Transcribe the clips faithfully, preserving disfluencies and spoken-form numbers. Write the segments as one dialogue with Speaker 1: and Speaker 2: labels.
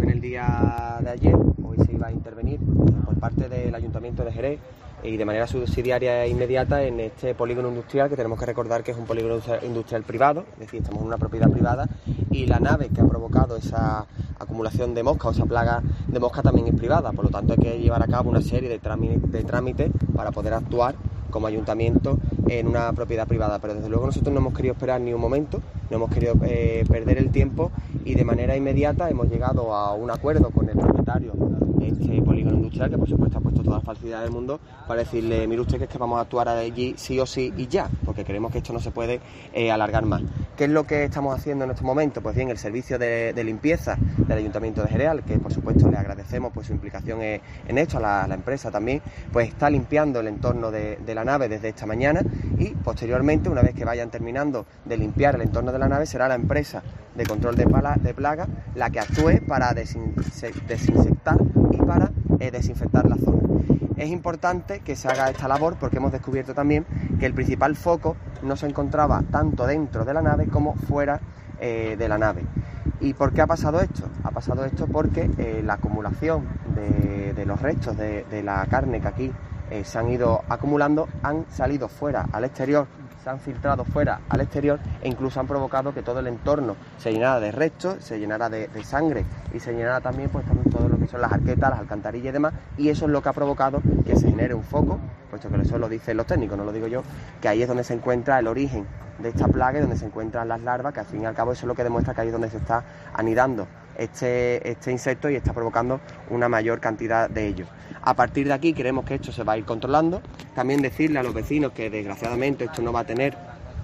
Speaker 1: en el día de ayer, hoy se iba a intervenir eh, por parte del Ayuntamiento de Jerez y de manera subsidiaria e inmediata en este polígono industrial, que tenemos que recordar que es un polígono industrial privado, es decir, estamos en una propiedad privada, y la nave que ha provocado esa acumulación de mosca o esa plaga de mosca también es privada, por lo tanto hay que llevar a cabo una serie de trámites, de trámites para poder actuar como ayuntamiento en una propiedad privada, pero desde luego nosotros no hemos querido esperar ni un momento, no hemos querido eh, perder el tiempo y de manera inmediata hemos llegado a un acuerdo con el propietario de este polígono industrial, que por supuesto ha puesto toda la facilidad del mundo para decirle, mire usted que es que vamos a actuar allí sí o sí y ya, porque creemos que esto no se puede eh, alargar más. ¿Qué es lo que estamos haciendo en este momento? Pues bien, el servicio de, de limpieza del Ayuntamiento de Jerez, que por supuesto le agradecemos pues su implicación en esto, a la, a la empresa también, pues está limpiando el entorno de, de la nave desde esta mañana y posteriormente, una vez que vayan terminando de limpiar el entorno de la nave, será la empresa de control de, pala, de plaga la que actúe para desinsectar y para eh, desinfectar la zona. Es importante que se haga esta labor porque hemos descubierto también que el principal foco no se encontraba tanto dentro de la nave como fuera eh, de la nave. ¿Y por qué ha pasado esto? Ha pasado esto porque eh, la acumulación de, de los restos de, de la carne que aquí eh, se han ido acumulando han salido fuera al exterior, se han filtrado fuera al exterior e incluso han provocado que todo el entorno se llenara de restos, se llenara de, de sangre y se llenara también pues también todo lo que son las arquetas, las alcantarillas y demás, y eso es lo que ha provocado que se genere un foco, puesto que eso lo dicen los técnicos, no lo digo yo, que ahí es donde se encuentra el origen de esta plaga y donde se encuentran las larvas, que al fin y al cabo eso es lo que demuestra que ahí es donde se está anidando este, este insecto y está provocando una mayor cantidad de ellos. A partir de aquí creemos que esto se va a ir controlando. También decirle a los vecinos que desgraciadamente esto no va a tener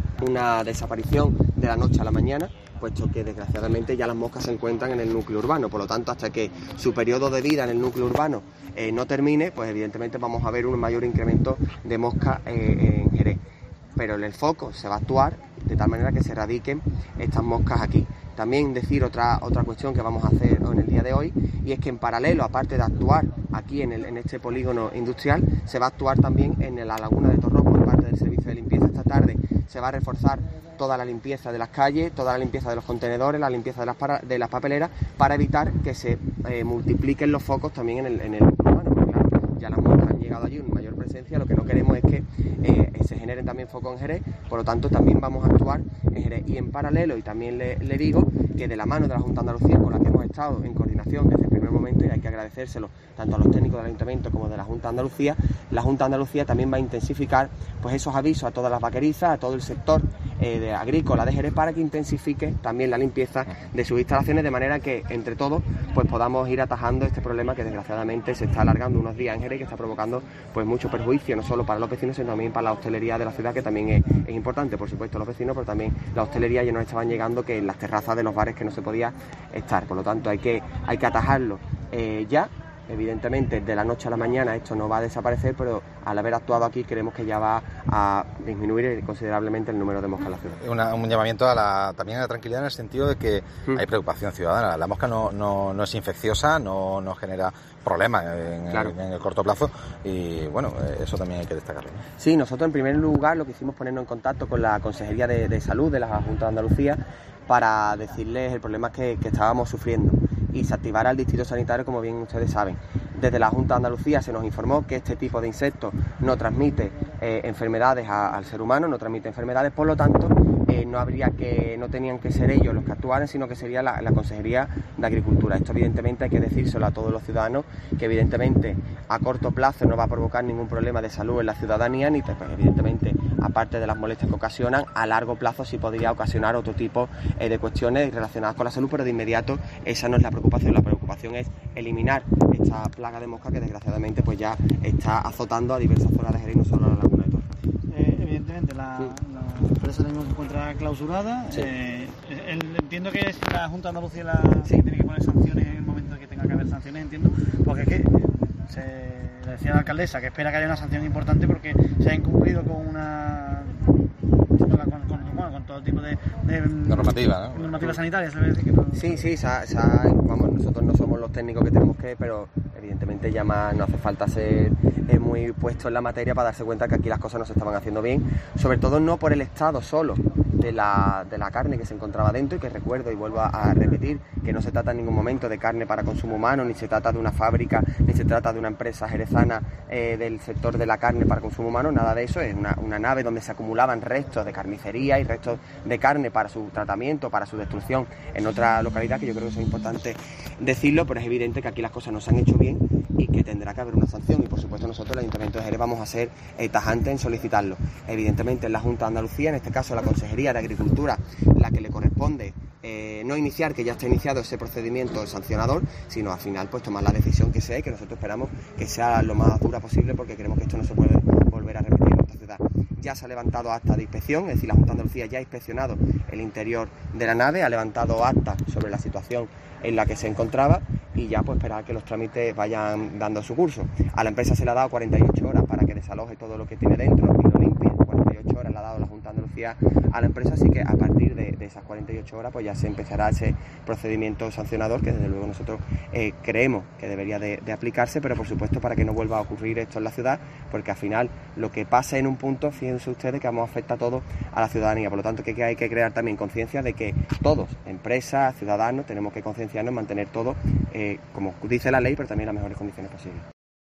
Speaker 1: una desaparición de la noche a la mañana, puesto que desgraciadamente ya las moscas se encuentran en el núcleo urbano, por lo tanto hasta que su periodo de vida en el núcleo urbano eh, no termine, pues evidentemente vamos a ver un mayor incremento de moscas eh, en Jerez. Pero en el foco se va a actuar de tal manera que se erradiquen estas moscas aquí. También decir otra, otra cuestión que vamos a hacer en el día de hoy, y es que en paralelo, aparte de actuar aquí en, el, en este polígono industrial, se va a actuar también en la laguna de Torró por parte del servicio de limpieza. Esta tarde se va a reforzar toda la limpieza de las calles, toda la limpieza de los contenedores, la limpieza de las, para, de las papeleras, para evitar que se eh, multipliquen los focos también en el, en el urbano, porque claro, ya las moscas han llegado allí en mayor presencia, lo que no queremos es que eh, se generen también focos en Jerez, por lo tanto también vamos a actuar en Jerez. Y en paralelo, y también le, le digo que de la mano de la Junta de Andalucía, con la que hemos estado en coordinación desde el primer momento, y hay que agradecérselo tanto a los técnicos del Ayuntamiento como de la Junta de Andalucía, la Junta de Andalucía también va a intensificar pues esos avisos a todas las vaquerizas, a todo el sector eh, de agrícola de Jerez, para que intensifique también la limpieza de sus instalaciones, de manera que entre todos pues podamos ir atajando este problema que desgraciadamente se está alargando unos días en Jerez y que está provocando pues mucho perjuicio, no solo para los vecinos, sino también para la hostelería de la ciudad, que también es, es importante, por supuesto, los vecinos, pero también la hostelería. Ya nos estaban llegando que en las terrazas de los bares que no se podía estar, por lo tanto hay que, hay que atajarlo eh, ya. Evidentemente de la noche a la mañana esto no va a desaparecer, pero al haber actuado aquí creemos que ya va a disminuir considerablemente el número de moscas en la ciudad. Una,
Speaker 2: un llamamiento a la, también a la tranquilidad, en el sentido de que mm. hay preocupación ciudadana. La mosca no, no, no es infecciosa, no, no genera problemas en, claro. en, en el corto plazo, y bueno, eso también hay que destacarlo, ¿no?
Speaker 1: Sí, nosotros en primer lugar lo que hicimos ponernos en contacto con la Consejería de, de Salud de la Junta de Andalucía para decirles el problema que, que estábamos sufriendo y se activara el distrito sanitario, como bien ustedes saben. Desde la Junta de Andalucía se nos informó que este tipo de insectos no transmite eh, enfermedades a, al ser humano, no transmite enfermedades, por lo tanto eh, no habría que, no tenían que ser ellos los que actuaran, sino que sería la, la Consejería de Agricultura. Esto evidentemente hay que decírselo a todos los ciudadanos, que evidentemente a corto plazo no va a provocar ningún problema de salud en la ciudadanía, ni pues, evidentemente aparte de las molestias que ocasionan, a largo plazo sí podría ocasionar otro tipo eh, de cuestiones relacionadas con la salud, pero de inmediato esa no es la preocupación. La preocupación es eliminar esta plaga de mosca que desgraciadamente pues ya está azotando a diversas zonas de Jerez, no solo a la laguna de Torró.
Speaker 3: Eh, evidentemente la, sí. la empresa tenemos se encuentra clausurada. Sí. Eh, el, entiendo que es la Junta de Andalucía la sí. que tiene que poner sanciones en el momento en que tenga que haber sanciones, entiendo, porque es que se le decía a la alcaldesa que espera que haya una sanción importante porque se ha incumplido con una con, con, con, bueno, con todo tipo de, de
Speaker 2: normativa, ¿no?
Speaker 3: normativa sanitaria, se decir que no...
Speaker 1: Sí, sí, sa, sa, vamos, nosotros no somos los técnicos que tenemos que, pero evidentemente ya más no hace falta ser eh, muy puesto en la materia para darse cuenta que aquí las cosas no se estaban haciendo bien, sobre todo no por el Estado solo, de la, de la carne que se encontraba dentro, y que recuerdo y vuelvo a, a repetir que no se trata en ningún momento de carne para consumo humano, ni se trata de una fábrica, ni se trata de una empresa jerezana eh, del sector de la carne para consumo humano, nada de eso. Es una, una nave donde se acumulaban restos de carnicería y restos de carne para su tratamiento, para su destrucción en otra localidad, que yo creo que eso es importante decirlo, pero es evidente que aquí las cosas no se han hecho bien y que tendrá que haber una sanción, y por supuesto nosotros, el Ayuntamiento de Jerez, vamos a ser eh, tajantes en solicitarlo. Evidentemente es la Junta de Andalucía, en este caso la Consejería de Agricultura, la que le corresponde eh, no iniciar, que ya está iniciado ese procedimiento sancionador, sino al final pues tomar la decisión que sea, y que nosotros esperamos que sea lo más dura posible, porque creemos que esto no se puede volver a repetir en nuestra ciudad. Ya se ha levantado acta de inspección, es decir, la Junta de Andalucía ya ha inspeccionado el interior de la nave, ha levantado acta sobre la situación en la que se encontraba, y ya pues esperar que los trámites vayan dando su curso. A la empresa se le ha dado cuarenta y ocho horas para que desaloje todo lo que tiene dentro y lo limpie. cuarenta y ocho horas le ha dado la Junta de Andalucía a la empresa, así que a partir de, de esas cuarenta y ocho horas pues ya se empezará ese procedimiento sancionador, que desde luego nosotros eh, creemos que debería de, de aplicarse, pero por supuesto para que no vuelva a ocurrir esto en la ciudad, porque al final lo que pasa en un punto, fíjense ustedes que vamos a afectar a todo a la ciudadanía. Por lo tanto, que, que hay que crear también conciencia de que todos, empresas, ciudadanos, tenemos que concienciarnos en mantener todo, eh, como dice la ley, pero también en las mejores condiciones posibles.